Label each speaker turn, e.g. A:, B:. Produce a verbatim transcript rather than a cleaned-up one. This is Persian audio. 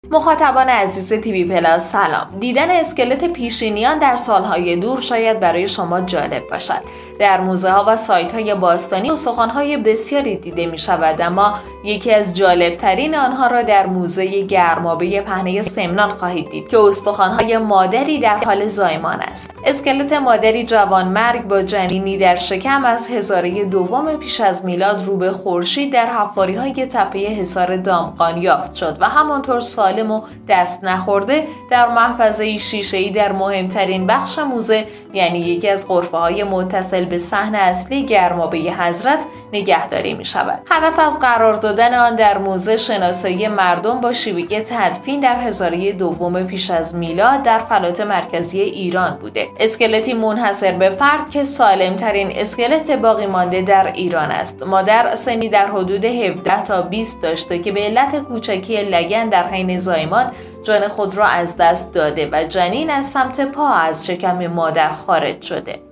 A: مخاطبان عزیز تیوی پلاس سلام. دیدن اسکلت پیشینیان در سالهای دور شاید برای شما جالب باشد. در موزه ها و سایت های باستانی استخوان های بسیاری دیده می شود، اما یکی از جالب ترین آنها را در موزه گرمابه پهنه سمنان خواهید دید که استخوان های مادری در حال زایمان است. اسکلت مادری جوانمرگ با جنینی در شکم از هزاره دوم پیش از میلاد رو به خورشید در حفاری های تپه حصار دامغان یافت شد و همانطور سالم و دست نخورده در محفظه شیشه‌ای در مهمترین بخش موزه، یعنی یکی از غرفه‌های متصل به صحن اصلی گرمابه حضرت نگهداری می شود. هدف از قرار دادن آن در موزه شناسایی مردم با شیوه تدفین در هزاره دوم پیش از میلاد در فلات مرکزی ایران بوده. اسکلتی منحصر به فرد که سالمترین اسکلت باقی مانده در ایران است. مادر سنی در حدود هفده تا بیست داشته که به علت کوچکی لگن در حین زایمان جان خود را از دست داده و جنین از سمت پا از شکم مادر خارج شده.